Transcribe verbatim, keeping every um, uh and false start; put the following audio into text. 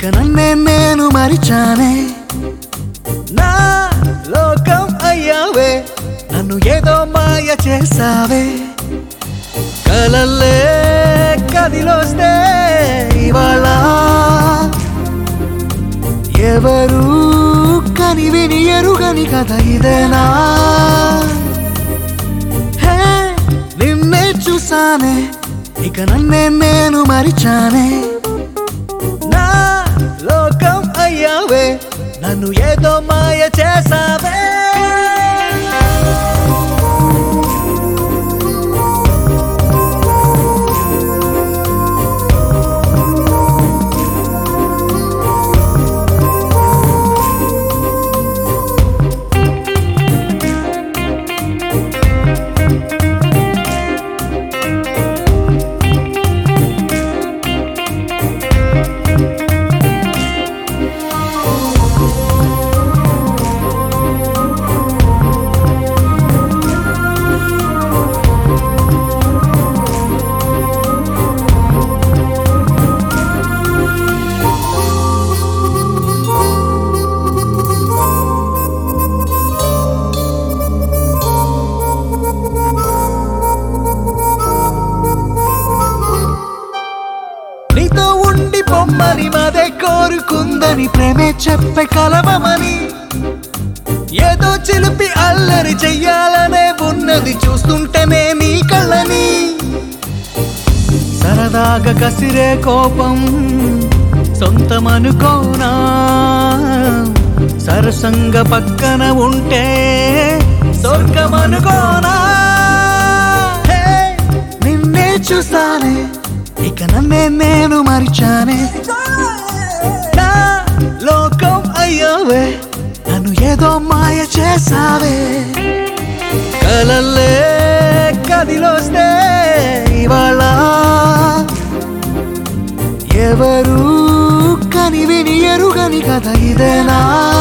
నన్నే నేను మరిచానే నా లోకం అయ్యావే నన్ను ఏదో మాయ చేసావే కలల్లే కదిలోస్తే ఇవాళ ఎవరు కని విని ఎరుగని కథ ఇదేనా హే నిన్నే చూసానే ఇక నన్నే నేను మరిచానే నా లోకం అయ్యావే నన్ను ఏదో మాయ చేసావే నీతో ఉండి పొమ్మని మదే కోరుకుందని ప్రేమే చెప్పే కలవమని ఏదో చిలిపి అల్లరి చెయ్యాలనే ఉన్నది చూస్తుంటేనే నీ కళ్ళని సరదాగా కసిరే కోపం సొంతమనుకోనా సరసంగా పక్కన ఉంటే స్వర్గమనుకోనా నిన్నే చూసానే ఇక నన్నే నేను మరిచానే నా లోకం అయ్యావే నన్ను ఏదో మాయ చేసావే కలల్లే కదిలోస్తే ఇవాళ ఎవరు కని విని ఎరుగని కథ ఇదేనా